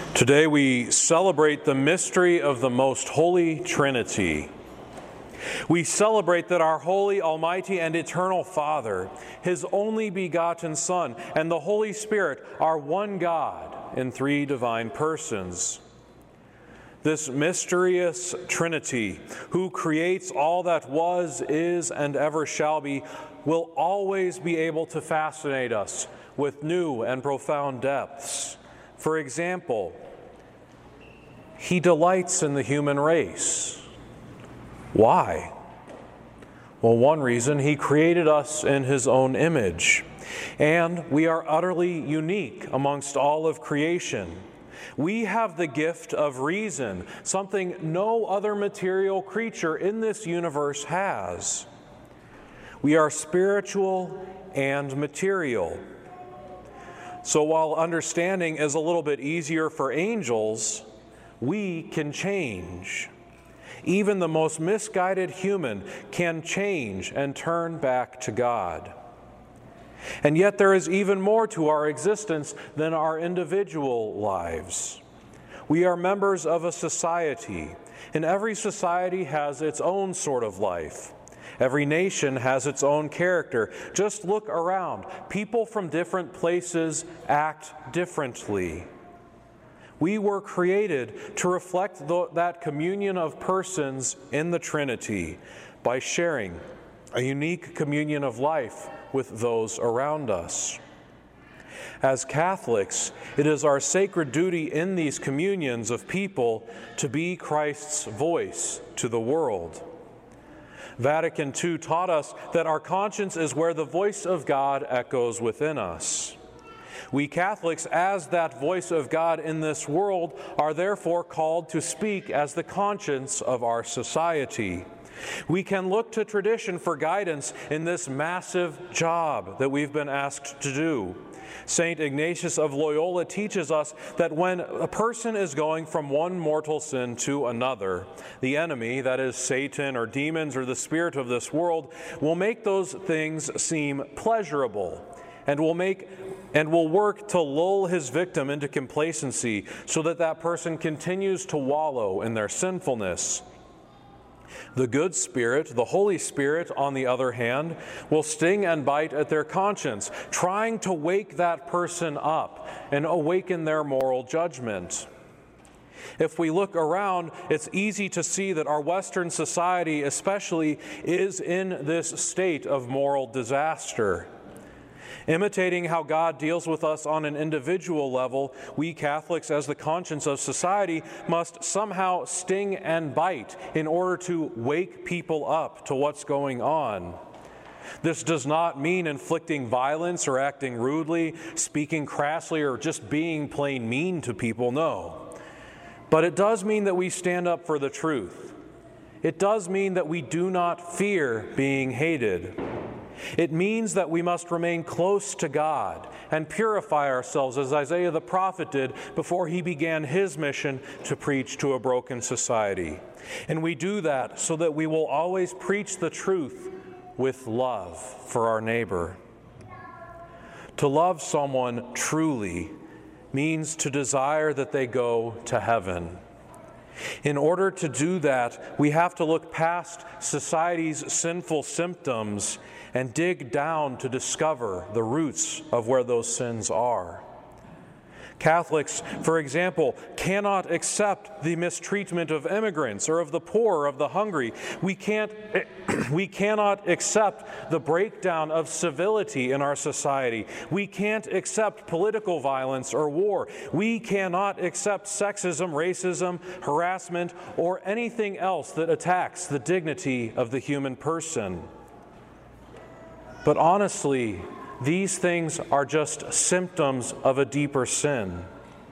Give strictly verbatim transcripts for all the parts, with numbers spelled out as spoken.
Today we celebrate the mystery of the Most Holy Trinity. We celebrate that our holy, almighty, and eternal Father, His only begotten Son, and the Holy Spirit are one God in three divine persons. This mysterious Trinity, who creates all that was, is, and ever shall be, will always be able to fascinate us with new and profound depths. For example, He delights in the human race. Why? Well, one reason, He created us in His own image, and we are utterly unique amongst all of creation. We have the gift of reason, something no other material creature in this universe has. We are spiritual and material. So while understanding is a little bit easier for angels, we can change. Even the most misguided human can change and turn back to God. And yet there is even more to our existence than our individual lives. We are members of a society, and every society has its own sort of life. Every nation has its own character. Just look around. People from different places act differently. We were created to reflect the, that communion of persons in the Trinity by sharing a unique communion of life with those around us. As Catholics, it is our sacred duty in these communions of people to be Christ's voice to the world. Vatican Two taught us that our conscience is where the voice of God echoes within us. We Catholics, as that voice of God in this world, are therefore called to speak as the conscience of our society. We can look to tradition for guidance in this massive job that we've been asked to do. Saint Ignatius of Loyola teaches us that when a person is going from one mortal sin to another, the enemy, that is Satan or demons or the spirit of this world, will make those things seem pleasurable and will make and will work to lull his victim into complacency so that that person continues to wallow in their sinfulness. The good spirit, the Holy Spirit, on the other hand, will sting and bite at their conscience, trying to wake that person up and awaken their moral judgment. If we look around, it's easy to see that our Western society especially is in this state of moral disaster. Imitating how God deals with us on an individual level, we Catholics, as the conscience of society, must somehow sting and bite in order to wake people up to what's going on. This does not mean inflicting violence or acting rudely, speaking crassly, or just being plain mean to people, no. But it does mean that we stand up for the truth. It does mean that we do not fear being hated. It means that we must remain close to God and purify ourselves as Isaiah the prophet did before he began his mission to preach to a broken society. And we do that so that we will always preach the truth with love for our neighbor. To love someone truly means to desire that they go to heaven. In order to do that, we have to look past society's sinful symptoms and dig down to discover the roots of where those sins are. Catholics, for example, cannot accept the mistreatment of immigrants or of the poor or of the hungry. We can't, we cannot accept the breakdown of civility in our society. We can't accept political violence or war. We cannot accept sexism, racism, harassment, or anything else that attacks the dignity of the human person. But honestly, these things are just symptoms of a deeper sin.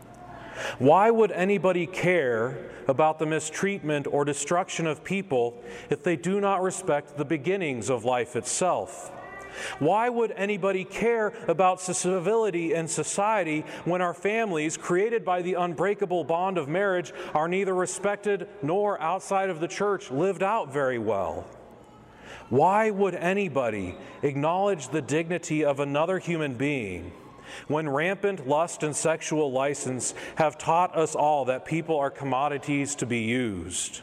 Why would anybody care about the mistreatment or destruction of people if they do not respect the beginnings of life itself? Why would anybody care about civility in society when our families, created by the unbreakable bond of marriage, are neither respected nor, outside of the church, lived out very well? Why would anybody acknowledge the dignity of another human being when rampant lust and sexual license have taught us all that people are commodities to be used.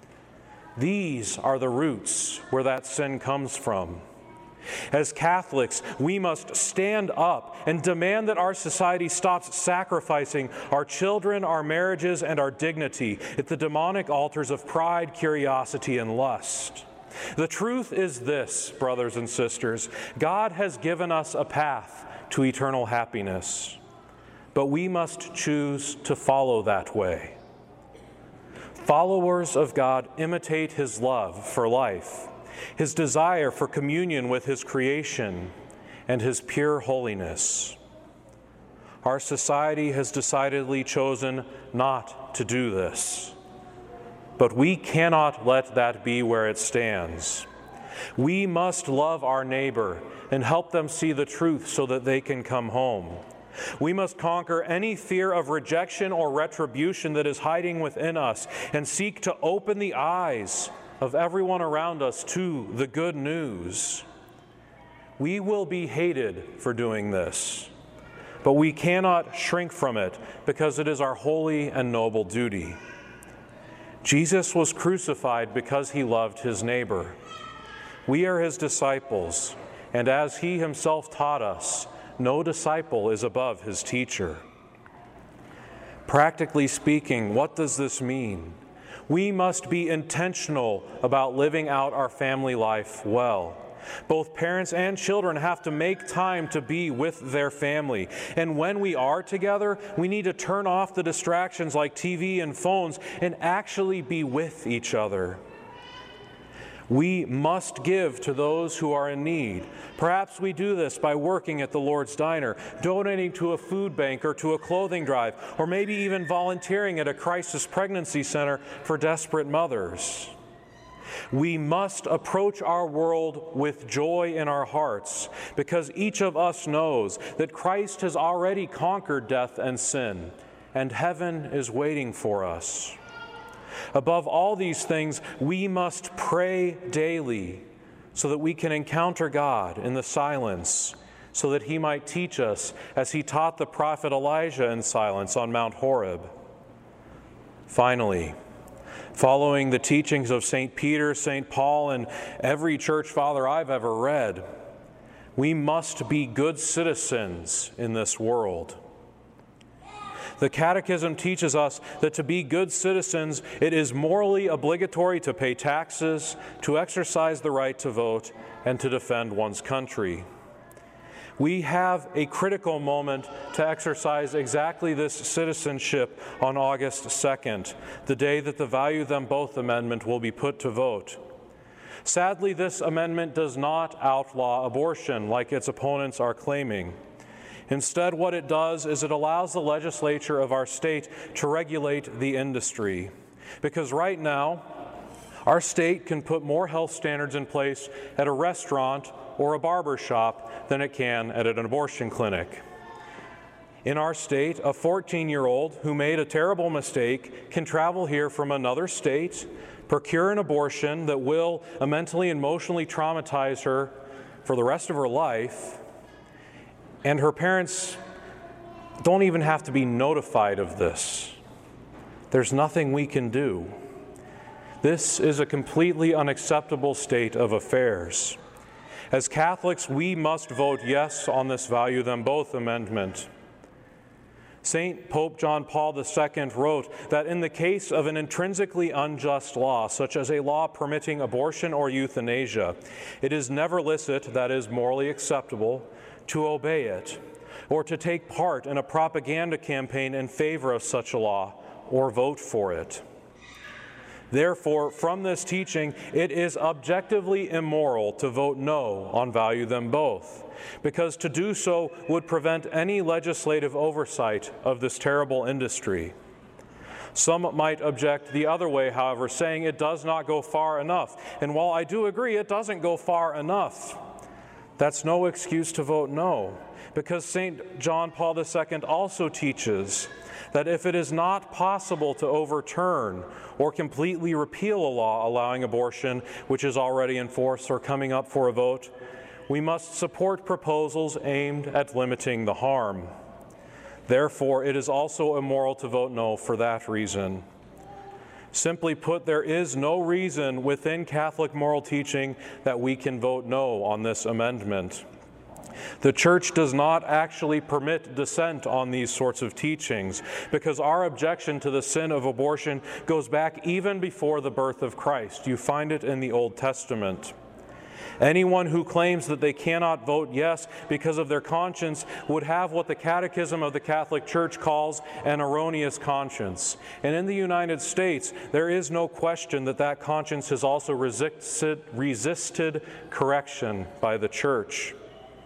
These are the roots where that sin comes from. As Catholics, we must stand up and demand that our society stops sacrificing our children, our marriages, and our dignity at the demonic altars of pride, curiosity, and lust. The truth is this, brothers and sisters: God has given us a path to eternal happiness, but we must choose to follow that way. Followers of God imitate His love for life, His desire for communion with His creation, and His pure holiness. Our society has decidedly chosen not to do this, but we cannot let that be where it stands. We must love our neighbor and help them see the truth so that they can come home. We must conquer any fear of rejection or retribution that is hiding within us and seek to open the eyes of everyone around us to the good news. We will be hated for doing this, but we cannot shrink from it because it is our holy and noble duty. Jesus was crucified because He loved His neighbor. We are His disciples, and as He Himself taught us, no disciple is above his teacher. Practically speaking, what does this mean? We must be intentional about living out our family life well. Both parents and children have to make time to be with their family. And when we are together, we need to turn off the distractions like T V and phones and actually be with each other. We must give to those who are in need. Perhaps we do this by working at the Lord's Diner, donating to a food bank or to a clothing drive, or maybe even volunteering at a crisis pregnancy center for desperate mothers. We must approach our world with joy in our hearts because each of us knows that Christ has already conquered death and sin, and heaven is waiting for us. Above all these things, we must pray daily so that we can encounter God in the silence, so that He might teach us as He taught the prophet Elijah in silence on Mount Horeb. Finally, following the teachings of Saint Peter, Saint Paul, and every church father I've ever read, we must be good citizens in this world. The Catechism teaches us that to be good citizens, it is morally obligatory to pay taxes, to exercise the right to vote, and to defend one's country. We have a critical moment to exercise exactly this citizenship on August second, the day that the Value Them Both Amendment will be put to vote. Sadly, this amendment does not outlaw abortion like its opponents are claiming. Instead, what it does is it allows the legislature of our state to regulate the industry. Because right now, our state can put more health standards in place at a restaurant or a barber shop than it can at an abortion clinic. In our state, a fourteen-year-old who made a terrible mistake can travel here from another state, procure an abortion that will mentally and emotionally traumatize her for the rest of her life, and her parents don't even have to be notified of this. There's nothing we can do. This is a completely unacceptable state of affairs. As Catholics, we must vote yes on this Value Them Both amendment. Saint Pope John Paul the Second wrote that in the case of an intrinsically unjust law, such as a law permitting abortion or euthanasia, it is never licit, that is, morally acceptable, to obey it, or to take part in a propaganda campaign in favor of such a law, or vote for it. Therefore, from this teaching, it is objectively immoral to vote no on Value Them Both, because to do so would prevent any legislative oversight of this terrible industry. Some might object the other way, however, saying it does not go far enough. And while I do agree it doesn't go far enough, that's no excuse to vote no, because Saint John Paul the Second also teaches that if it is not possible to overturn or completely repeal a law allowing abortion which is already in force or coming up for a vote, We must support proposals aimed at limiting the harm. Therefore, it is also immoral to vote no for that reason. Simply put, there is no reason within Catholic moral teaching that we can vote no on this amendment. The Church does not actually permit dissent on these sorts of teachings because our objection to the sin of abortion goes back even before the birth of Christ. You find it in the Old Testament. Anyone who claims that they cannot vote yes because of their conscience would have what the Catechism of the Catholic Church calls an erroneous conscience. And in the United States, there is no question that that conscience has also resisted, resisted correction by the Church.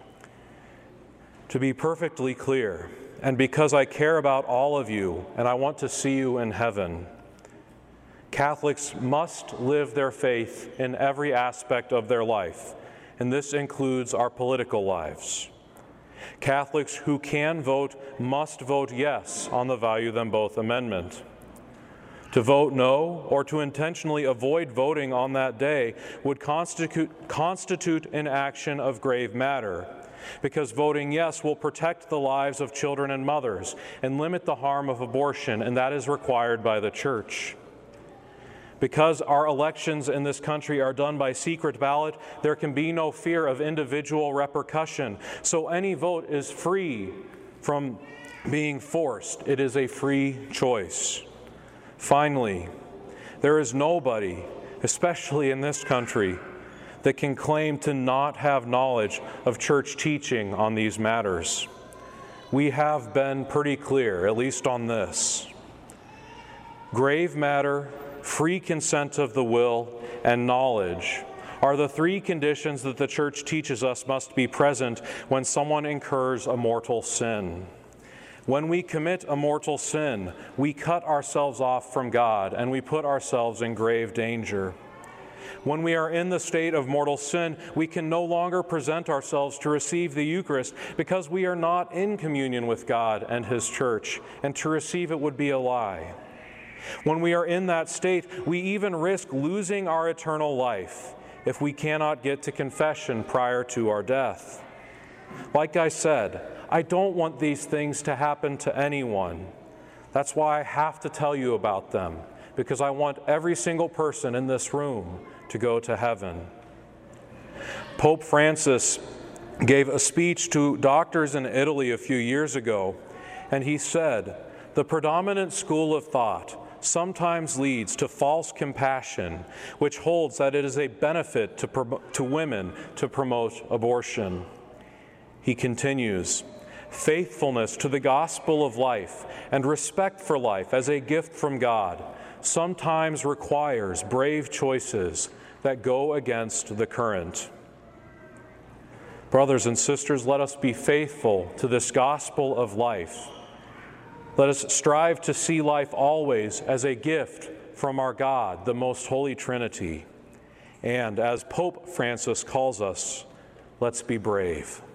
To be perfectly clear, and because I care about all of you and I want to see you in heaven, Catholics must live their faith in every aspect of their life, and this includes our political lives. Catholics who can vote must vote yes on the Value Them Both amendment. To vote no or to intentionally avoid voting on that day would constitute, constitute an action of grave matter, because voting yes will protect the lives of children and mothers and limit the harm of abortion, and that is required by the Church. Because our elections in this country are done by secret ballot, there can be no fear of individual repercussion. So any vote is free from being forced. It is a free choice. Finally, there is nobody, especially in this country, that can claim to not have knowledge of church teaching on these matters. We have been pretty clear, at least on this. Grave matter, free consent of the will, and knowledge are the three conditions that the Church teaches us must be present when someone incurs a mortal sin. When we commit a mortal sin, we cut ourselves off from God and we put ourselves in grave danger. When we are in the state of mortal sin, we can no longer present ourselves to receive the Eucharist because we are not in communion with God and His Church, and to receive it would be a lie. When we are in that state, we even risk losing our eternal life if we cannot get to confession prior to our death. Like I said, I don't want these things to happen to anyone. That's why I have to tell you about them, because I want every single person in this room to go to heaven. Pope Francis gave a speech to doctors in Italy a few years ago, and he said, "The predominant school of thought sometimes leads to false compassion, which holds that it is a benefit to, prom- to women to promote abortion." He continues, "Faithfulness to the gospel of life and respect for life as a gift from God sometimes requires brave choices that go against the current." Brothers and sisters, let us be faithful to this gospel of life. Let us strive to see life always as a gift from our God, the Most Holy Trinity. And as Pope Francis calls us, let's be brave.